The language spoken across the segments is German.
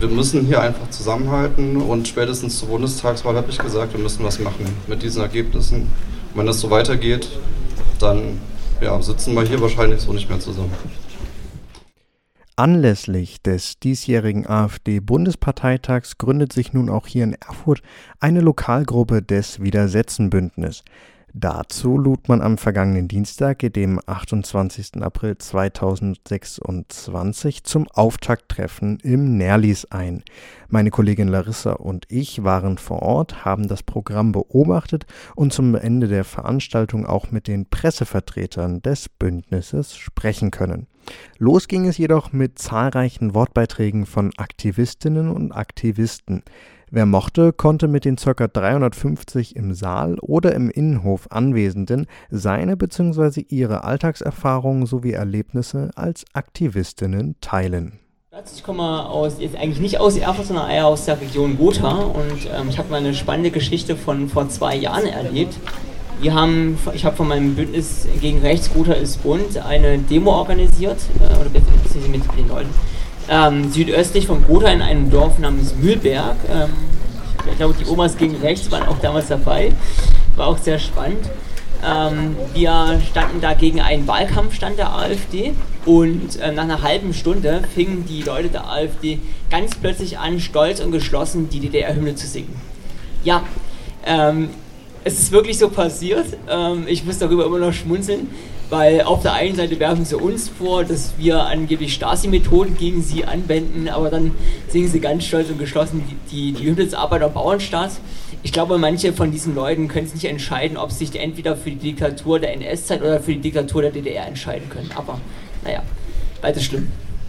wir müssen hier einfach zusammenhalten und spätestens zur Bundestagswahl habe ich gesagt, wir müssen was machen mit diesen Ergebnissen. Und wenn das so weitergeht, dann sitzen wir hier wahrscheinlich so nicht mehr zusammen. Anlässlich des diesjährigen AfD-Bundesparteitags gründet sich nun auch hier in Erfurt eine Lokalgruppe des Widersetzen-Bündnis. Dazu lud man am vergangenen Dienstag, dem 28. April 2026, zum Auftakttreffen im Nerlis ein. Meine Kollegin Larissa und ich waren vor Ort, haben das Programm beobachtet und zum Ende der Veranstaltung auch mit den Pressevertretern des Bündnisses sprechen können. Los ging es jedoch mit zahlreichen Wortbeiträgen von Aktivistinnen und Aktivisten. Wer mochte, konnte mit den ca. 350 im Saal oder im Innenhof Anwesenden seine bzw. ihre Alltagserfahrungen sowie Erlebnisse als Aktivistinnen teilen. Ich komme jetzt eigentlich nicht aus Erfurt, sondern eher aus der Region Gotha und ich habe mal eine spannende Geschichte von vor 2 Jahren erlebt. Ich habe von meinem Bündnis gegen Rechts Gotha ist bunt eine Demo organisiert, mit den Leuten. Südöstlich von Gotha in einem Dorf namens Mühlberg. Ich glaube, die Omas gegen Rechts waren auch damals dabei. War auch sehr spannend. Wir standen da gegen einen Wahlkampfstand der AfD und nach einer halben Stunde fingen die Leute der AfD ganz plötzlich an, stolz und geschlossen die DDR-Hymne zu singen. Ja, es ist wirklich so passiert. Ich muss darüber immer noch schmunzeln. Weil auf der einen Seite werfen sie uns vor, dass wir angeblich Stasi-Methoden gegen sie anwenden, aber dann singen sie ganz stolz und geschlossen die Hymne des Arbeiter- und Bauernstaats. Ich glaube, manche von diesen Leuten können es nicht entscheiden, ob sie sich entweder für die Diktatur der NS-Zeit oder für die Diktatur der DDR entscheiden können. Aber naja, beides schlimm.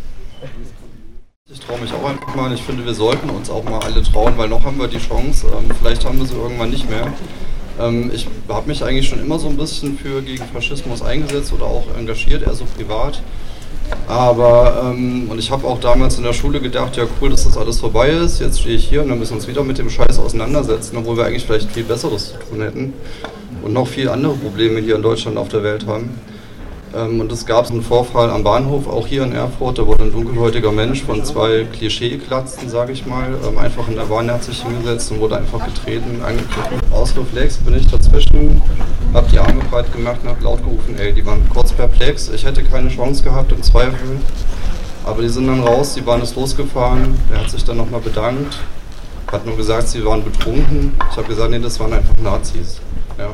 Ich traue mich auch einfach mal. Ich finde, wir sollten uns auch mal alle trauen, weil noch haben wir die Chance. Vielleicht haben wir sie irgendwann nicht mehr. Ich habe mich eigentlich schon immer so ein bisschen gegen Faschismus eingesetzt oder auch engagiert, eher so privat. Aber, und ich habe auch damals in der Schule gedacht, ja cool, dass das alles vorbei ist, jetzt stehe ich hier und dann müssen wir uns wieder mit dem Scheiß auseinandersetzen, obwohl wir eigentlich vielleicht viel Besseres zu tun hätten und noch viel andere Probleme hier in Deutschland auf der Welt haben. Und es gab einen Vorfall am Bahnhof, auch hier in Erfurt, da wurde ein dunkelhäutiger Mensch von 2 Klischee-Glatzen, sage ich mal, einfach in der Bahn hat sich hingesetzt und wurde einfach getreten, angegriffen. Aus Reflex bin ich dazwischen, habe die Arme breit gemacht und habe laut gerufen, die waren kurz perplex, ich hätte keine Chance gehabt im Zweifel, aber die sind dann raus, die Bahn ist losgefahren, er hat sich dann nochmal bedankt, hat nur gesagt, sie waren betrunken, ich habe gesagt, nee, das waren einfach Nazis, ja.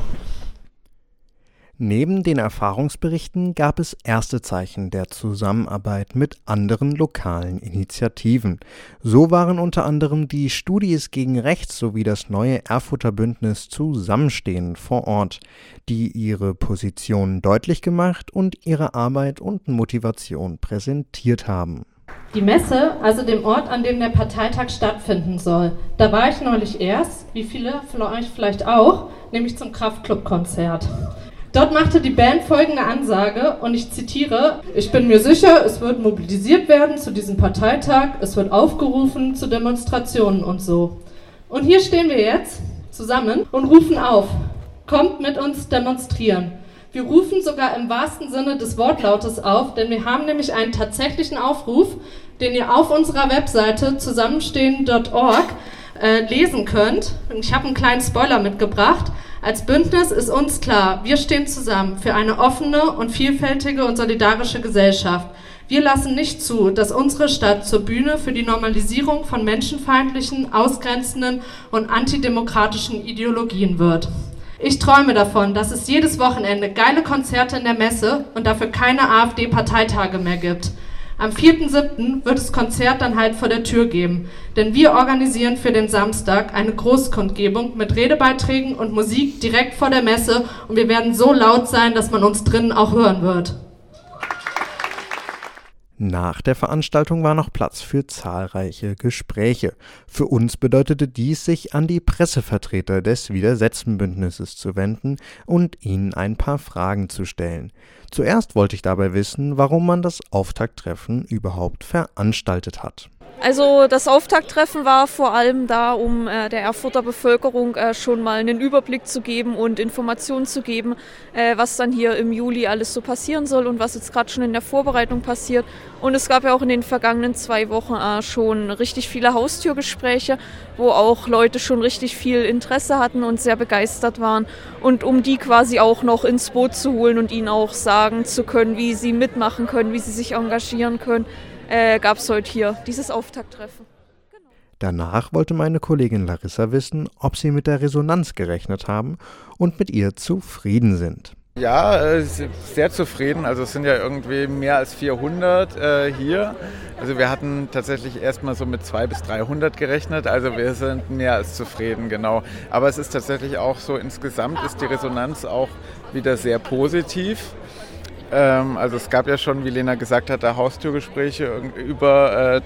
Neben den Erfahrungsberichten gab es erste Zeichen der Zusammenarbeit mit anderen lokalen Initiativen. So waren unter anderem die Studis gegen Rechts sowie das neue Erfurter Bündnis Zusammenstehen vor Ort, die ihre Position deutlich gemacht und ihre Arbeit und Motivation präsentiert haben. Die Messe, also dem Ort, an dem der Parteitag stattfinden soll. Da war ich neulich erst, wie viele von euch vielleicht auch, nämlich zum Kraftklub-Konzert. Dort machte die Band folgende Ansage und ich zitiere: Ich bin mir sicher, es wird mobilisiert werden zu diesem Parteitag, es wird aufgerufen zu Demonstrationen und so. Und hier stehen wir jetzt zusammen und rufen auf: Kommt mit uns demonstrieren. Wir rufen sogar im wahrsten Sinne des Wortlautes auf, denn wir haben nämlich einen tatsächlichen Aufruf, den ihr auf unserer Webseite zusammenstehen.org lesen könnt. Und ich habe einen kleinen Spoiler mitgebracht. Als Bündnis ist uns klar, wir stehen zusammen für eine offene und vielfältige und solidarische Gesellschaft. Wir lassen nicht zu, dass unsere Stadt zur Bühne für die Normalisierung von menschenfeindlichen, ausgrenzenden und antidemokratischen Ideologien wird. Ich träume davon, dass es jedes Wochenende geile Konzerte in der Messe und dafür keine AfD-Parteitage mehr gibt. Am 4.7. wird das Konzert dann halt vor der Tür geben, denn wir organisieren für den Samstag eine Großkundgebung mit Redebeiträgen und Musik direkt vor der Messe und wir werden so laut sein, dass man uns drinnen auch hören wird. Nach der Veranstaltung war noch Platz für zahlreiche Gespräche. Für uns bedeutete dies, sich an die Pressevertreter des Widersetzen-Bündnisses zu wenden und ihnen ein paar Fragen zu stellen. Zuerst wollte ich dabei wissen, warum man das Auftakttreffen überhaupt veranstaltet hat. Also das Auftakttreffen war vor allem da, um der Erfurter Bevölkerung schon mal einen Überblick zu geben und Informationen zu geben, was dann hier im Juli alles so passieren soll und was jetzt gerade schon in der Vorbereitung passiert. Und es gab ja auch in den vergangenen 2 Wochen schon richtig viele Haustürgespräche, wo auch Leute schon richtig viel Interesse hatten und sehr begeistert waren. Und um die quasi auch noch ins Boot zu holen und ihnen auch sagen zu können, wie sie mitmachen können, wie sie sich engagieren können, gab es heute hier dieses Auftakttreffen. Genau. Danach wollte meine Kollegin Larissa wissen, ob sie mit der Resonanz gerechnet haben und mit ihr zufrieden sind. Ja, sehr zufrieden. Also es sind ja irgendwie mehr als 400 hier. Also wir hatten tatsächlich erstmal so mit 200 bis 300 gerechnet. Also wir sind mehr als zufrieden, genau. Aber es ist tatsächlich auch so, insgesamt ist die Resonanz auch wieder sehr positiv. Also es gab ja schon, wie Lena gesagt hat, da Haustürgespräche, über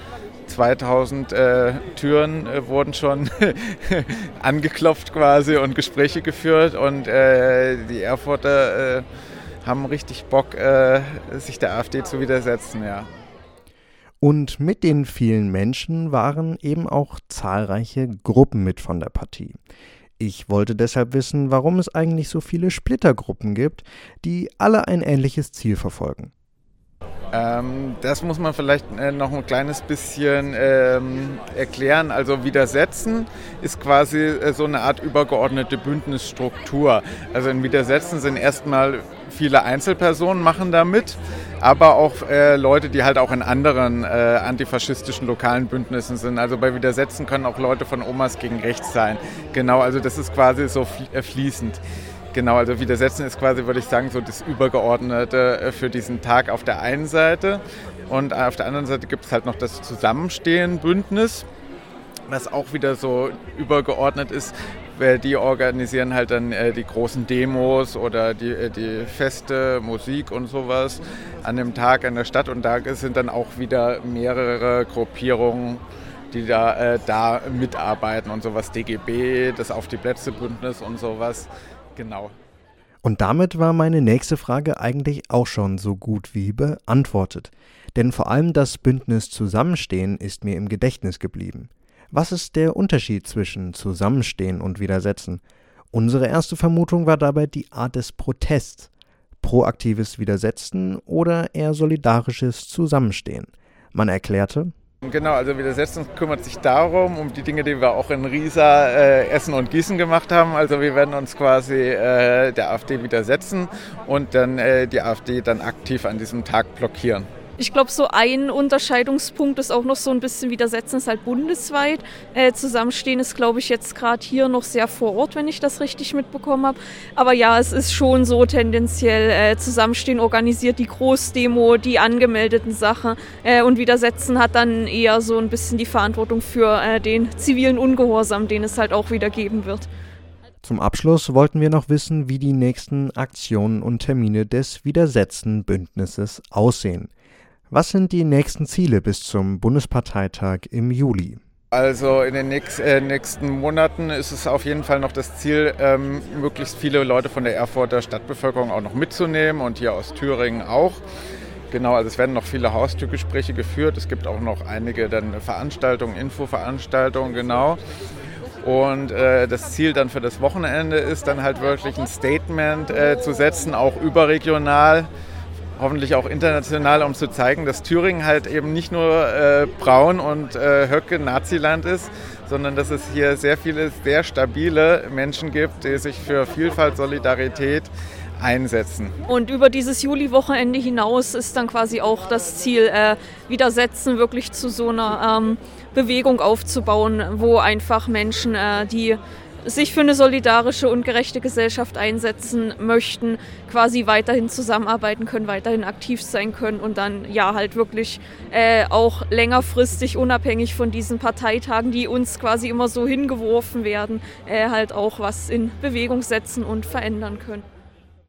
2000 Türen wurden schon angeklopft quasi und Gespräche geführt und die Erfurter haben richtig Bock, sich der AfD zu widersetzen, ja. Und mit den vielen Menschen waren eben auch zahlreiche Gruppen mit von der Partie. Ich wollte deshalb wissen, warum es eigentlich so viele Splittergruppen gibt, die alle ein ähnliches Ziel verfolgen. Das muss man vielleicht noch ein kleines bisschen erklären. Also Widersetzen ist quasi so eine Art übergeordnete Bündnisstruktur. Also in Widersetzen sind erstmal viele Einzelpersonen machen da mit, aber auch Leute, die halt auch in anderen antifaschistischen lokalen Bündnissen sind. Also bei Widersetzen können auch Leute von Omas gegen Rechts sein. Genau, also das ist quasi so fließend. Genau, also Widersetzen ist quasi, würde ich sagen, so das Übergeordnete für diesen Tag auf der einen Seite. Und auf der anderen Seite gibt es halt noch das Zusammenstehen-Bündnis, was auch wieder so übergeordnet ist. Die organisieren halt dann die großen Demos oder die Feste, Musik und sowas an dem Tag in der Stadt. Und da sind dann auch wieder mehrere Gruppierungen, die da mitarbeiten und sowas. DGB, das Auf die Plätze-Bündnis und sowas. Genau. Und damit war meine nächste Frage eigentlich auch schon so gut wie beantwortet. Denn vor allem das Bündnis Zusammenstehen ist mir im Gedächtnis geblieben. Was ist der Unterschied zwischen Zusammenstehen und Widersetzen? Unsere erste Vermutung war dabei die Art des Protests. Proaktives Widersetzen oder eher solidarisches Zusammenstehen. Man erklärte: Genau, also Widersetzen kümmert sich darum, um die Dinge, die wir auch in Riesa, Essen und Gießen gemacht haben. Also wir werden uns quasi der AfD widersetzen und dann die AfD dann aktiv an diesem Tag blockieren. Ich glaube, so ein Unterscheidungspunkt ist auch noch so ein bisschen Widersetzen, ist halt bundesweit. Zusammenstehen ist, glaube ich, jetzt gerade hier noch sehr vor Ort, wenn ich das richtig mitbekommen habe. Aber ja, es ist schon so tendenziell, Zusammenstehen organisiert die Großdemo, die angemeldeten Sachen. Und Widersetzen hat dann eher so ein bisschen die Verantwortung für den zivilen Ungehorsam, den es halt auch wieder geben wird. Zum Abschluss wollten wir noch wissen, wie die nächsten Aktionen und Termine des Widersetzen-Bündnisses aussehen. Was sind die nächsten Ziele bis zum Bundesparteitag im Juli? Also in den nächsten Monaten ist es auf jeden Fall noch das Ziel, möglichst viele Leute von der Erfurter Stadtbevölkerung auch noch mitzunehmen und hier aus Thüringen auch. Genau, also es werden noch viele Haustürgespräche geführt. Es gibt auch noch einige dann Veranstaltungen, Infoveranstaltungen, genau. Und das Ziel dann für das Wochenende ist dann halt wirklich ein Statement zu setzen, auch überregional, hoffentlich auch international, um zu zeigen, dass Thüringen halt eben nicht nur braun und Höcke Naziland ist, sondern dass es hier sehr viele sehr stabile Menschen gibt, die sich für Vielfalt, Solidarität einsetzen. Und über dieses Juli-Wochenende hinaus ist dann quasi auch das Ziel, Widersetzen wirklich zu so einer Bewegung aufzubauen, wo einfach Menschen, die sich für eine solidarische und gerechte Gesellschaft einsetzen möchten, quasi weiterhin zusammenarbeiten können, weiterhin aktiv sein können und dann ja halt wirklich auch längerfristig, unabhängig von diesen Parteitagen, die uns quasi immer so hingeworfen werden, halt auch was in Bewegung setzen und verändern können.